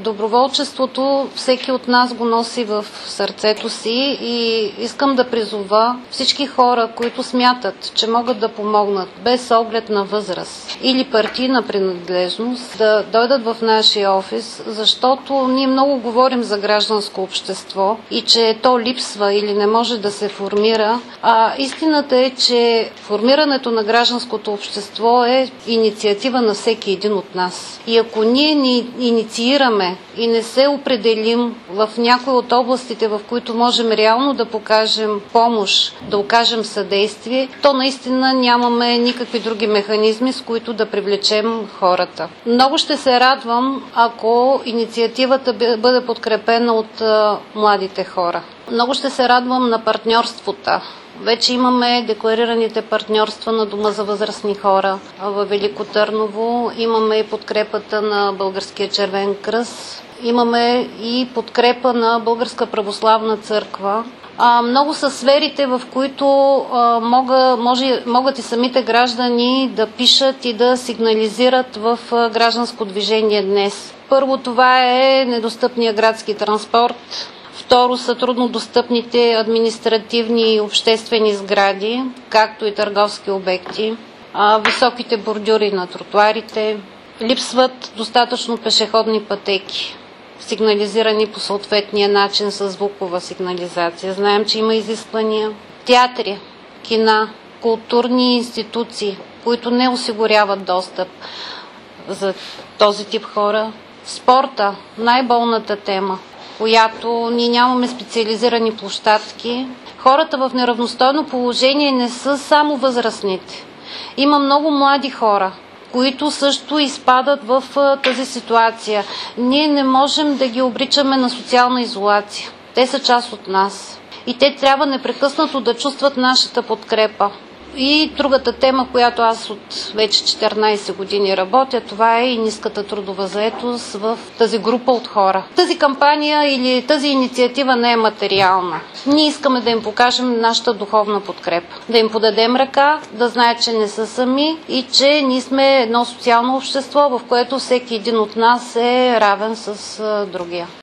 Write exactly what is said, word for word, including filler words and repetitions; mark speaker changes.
Speaker 1: доброволчеството всеки от нас го носи в сърцето си и искам да призова всички хора, които смятат, че могат да помогнат без оглед на възраст или партийна принадлежност, да дойдат в нашия офис, защото ние много говорим за гражданско общество и че то липсва или не може да се формира. А истината е, че формирането на гражданското общество е инициатива на всеки един от нас. И ако ние ни инициираме и не се определим в някои от областите, в които можем реално да покажем помощ, да окажем съдействие, то наистина нямаме никакви други механизми, с които да привлечем хората. Много ще се радвам, ако инициативата бъде подкрепена от младите хора. Много ще се радвам на партньорствата. Вече имаме декларираните партньорства на Дома за възрастни хора във Велико Търново. Имаме и подкрепата на Българския червен кръст. Имаме и подкрепа на Българска православна църква. А, много са сферите, в които а, мога, може, могат и самите граждани да пишат и да сигнализират в а, гражданско движение днес. Първо, това е недостъпния градски транспорт. Второ са труднодостъпните административни и обществени сгради, както и търговски обекти, а, високите бордюри на тротуарите. Липсват достатъчно пешеходни пътеки, сигнализирани по съответния начин с звукова сигнализация. Знаем, че има изисквания. Театри, кина, културни институции, които не осигуряват достъп за този тип хора. Спорта, най-болната тема, която ние нямаме специализирани площадки. Хората в неравностойно положение не са само възрастните. Има много млади хора, които също изпадат в тази ситуация. Ние не можем да ги обричаме на социална изолация. Те са част от нас. И те трябва непрекъснато да чувстват нашата подкрепа. И другата тема, която аз от вече четиринайсет години работя, това е и ниската трудова заетост в тази група от хора. Тази кампания или тази инициатива не е материална. Ние искаме да им покажем нашата духовна подкрепа. Да им подадем ръка, да знаят, че не са сами и че ние сме едно социално общество, в което всеки един от нас е равен с другия.